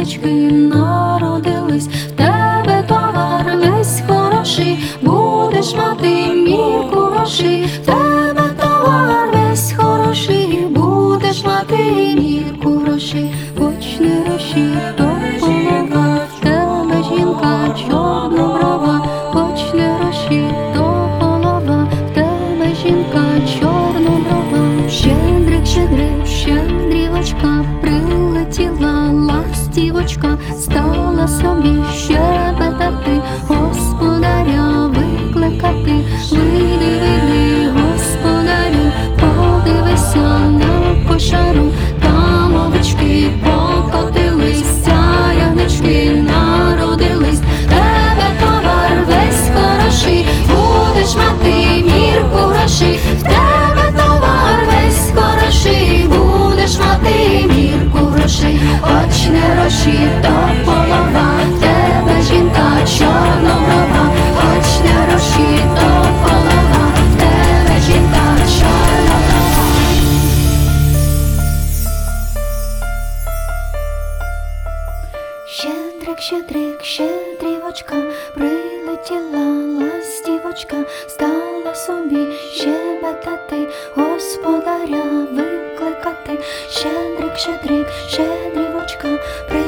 щедрівочки народились, в тебе товар весь хороший, будеш мати мірку грошей, в тебе товар весь хороший, будеш мати мірку грошей. Хоч не гроші, то полова, в тебе жінка чорноброва, хоч не гроші, то полова, в тебе жінка чорноброва. Щедрик, щедрик, щедрівочка, прилетіла ластівочка, стала собі щебетати, господаря викликати. Вийди, вийди, господарю, подивися на кошару, там овечки покотились, ягнички народились, тебе товар весь хороший, будеш мати мірку грошей, в тебе товар весь хороший, будеш мати мірку грошей. Хоч не гроші, то полова, в тебе жінка чорноброва, хоч не гроші, то полова, в тебе жінка чорноброва. Щедрик, щедрик, щедрівочка, прилетіла ластівочка, стала собі щебетати, господаря викликати. Щедрик, щедрик, щедрівочка,